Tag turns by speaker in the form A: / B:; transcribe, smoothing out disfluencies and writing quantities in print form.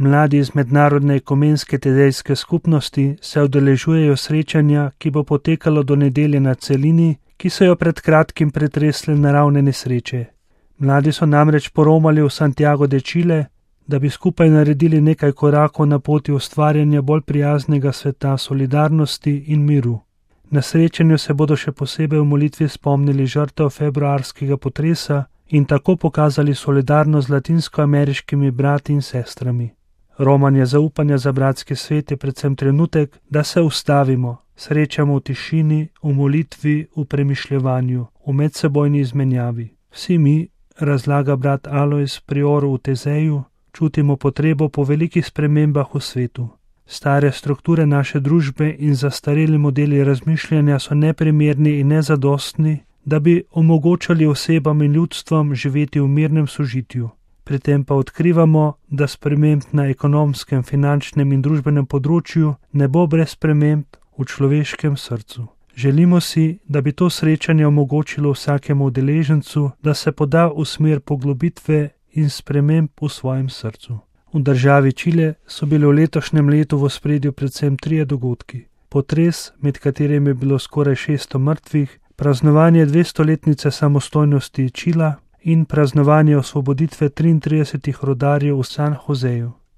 A: Mladi iz Mednarodne ekumenske tedejske skupnosti se udeležujejo srečanja, ki bo potekalo do nedelje na celini, ki so jo pred kratkim pretresle naravne nesreče. Mladi so namreč poromali v Santiago de Chile, da bi skupaj naredili nekaj korakov na poti ustvarjanja bolj prijaznega sveta solidarnosti in miru. Na srečanju se bodo še posebej v molitvi spomnili žrtev februarskega potresa in tako pokazali solidarnost z latinskoameriškimi brati in sestrami. Romanje zaupanja za bratski svet je predvsem trenutek, da se ustavimo, srečamo v tišini, v molitvi, v premišljevanju, v medsebojni izmenjavi. Vsi mi, razlaga brat Alojz Prior v Tezeju, čutimo potrebo po velikih spremembah v svetu. Stare strukture naše družbe in zastareli modeli razmišljanja so neprimerni in nezadostni, da bi omogočali osebam in ljudstvom živeti v mirnem sožitju. Pri tem pa odkrivamo, da sprememb na ekonomskem, finančnem in družbenem področju ne bo brez sprememb v človeškem srcu. Želimo si, da bi to srečanje omogočilo vsakemu udeležencu, da se poda v smer poglobitve in sprememb v svojem srcu. V državi Čile so bili v letošnjem letu v ospredju predvsem 3 dogodki. Potres, med katerim je bilo skoraj 600 mrtvih, praznovanje 200-letnice samostojnosti Čila in praznovanje osvoboditve 33 rodarjev v San Joseju.